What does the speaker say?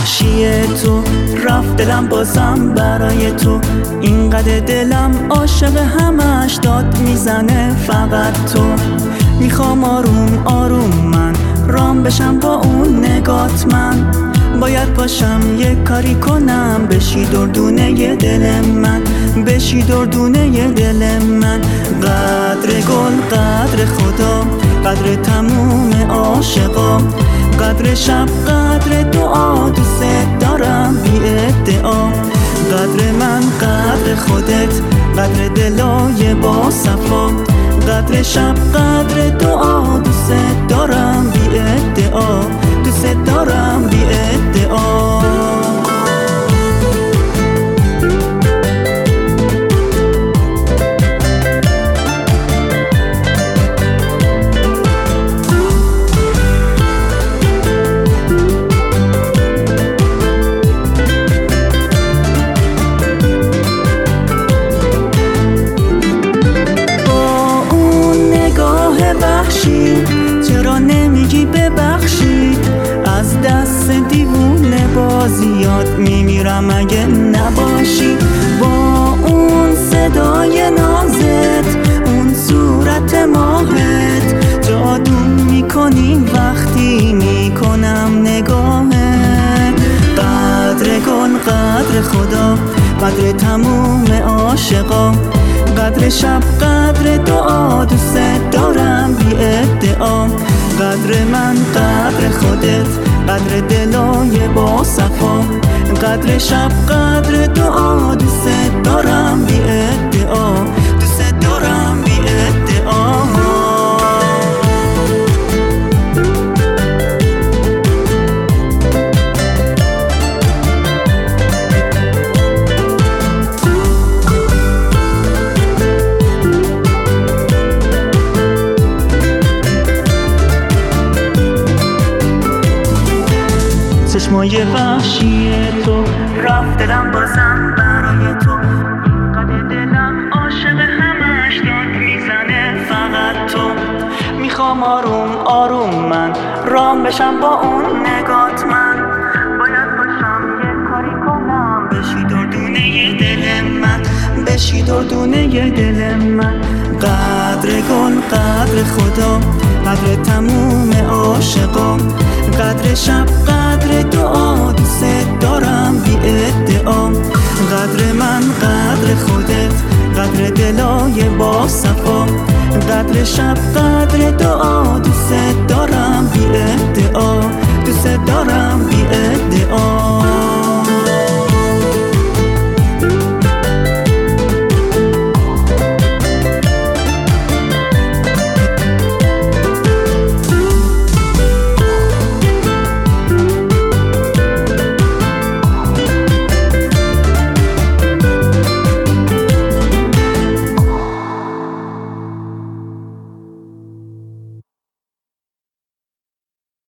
وحشی تو، رفت دلم بازم برای تو. اینقدر دلم عاشق همش داد میزنه فقط تو. میخوام آروم آروم من رام بشم با اون نگات. من باید پاشم یه کاری کنم، بشی دردونه دل من، بشی دردونه دل من. قدر گل قدر خدا، قدر تموم عاشقا، قدر شب قدر دعا، دوست دارم بی ادعا. قدر من قدر خودت، قدر دلای با صفا، قدر شب قدر دعا، دوست دارم بی ادعا، دوست دارم بی ادعا. چرا نمیگی ببخشید؟ از دست دیوونه بازی یاد میمیرم اگه نباشی. با اون صدای نازت، اون صورت ماهت، جادو میکنی وقتی میکنم نگاهت. قدر گل قدر خدا، قدر تموم عاشقا، قدر شب قدر دعا، دوست دارم بی ادعا. قدر من قدر خودت، قدر دلای با صفا، قدر شب قدر دعا، دوست دارم بی ادعا، دوست دارم بی ادعا. چشمای وحشی تو، رفت دلم بازم برای تو. اینقدر دلم عاشق همش داد میزنه فقط تو. میخوام آروم آروم من رام بشم با اون نگات. من باید باشم یه کاری کنم، بشی دردونه دل من، بشی دردونه دل من. قدر گل قدر خدا، قدر تموم عاشقا، قدر شب قدر دعا، دوست دارم بی ادعا. قدر من قدر خودت، قدر دلای با صفا، قدر شب قدر دعا.